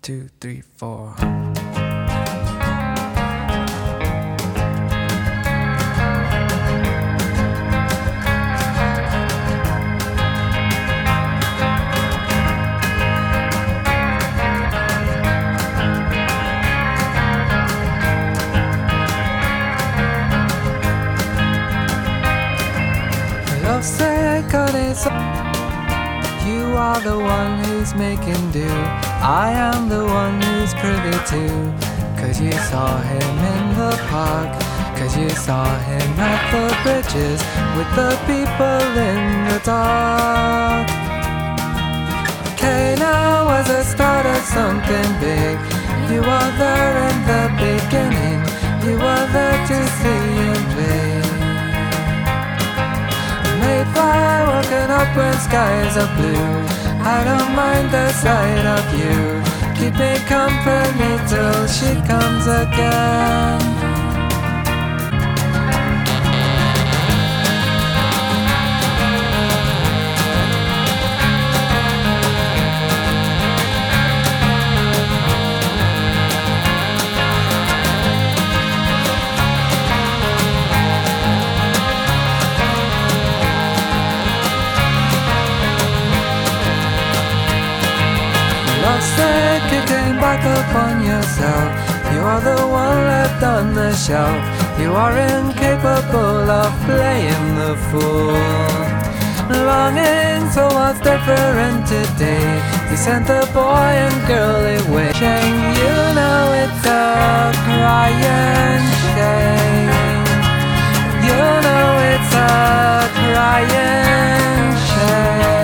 2, 3, 4. Love said, God is. You are the one who's making do. I am the one who's privy to. Cause you saw him in the park. Cause you saw him at the bridges with the people in the dark. Cana was the start of something big. You were there in the beginning. You were there to see him play. Mayfly walking up when skies are blue. I don't mind the sight of you. Keep me company till she comes again. Said you came back upon yourself. You are the one left on the shelf. You are incapable of playing the fool. Longing for what's different today. You sent the boy and girl away. Shame, you know it's a crying shame. You know it's a crying shame.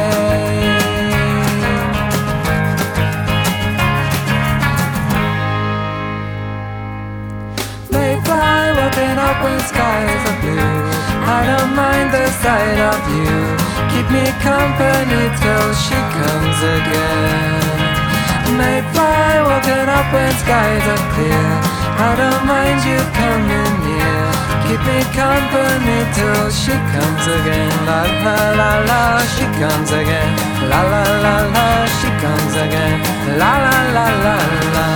Walking up when skies are blue. I don't mind the sight of you. Keep me company till she comes again. Mayfly walking up when skies are clear. I don't mind you coming near. Keep me company till she comes again. La la la la, she comes again. La la la la, she comes again. La la la la la.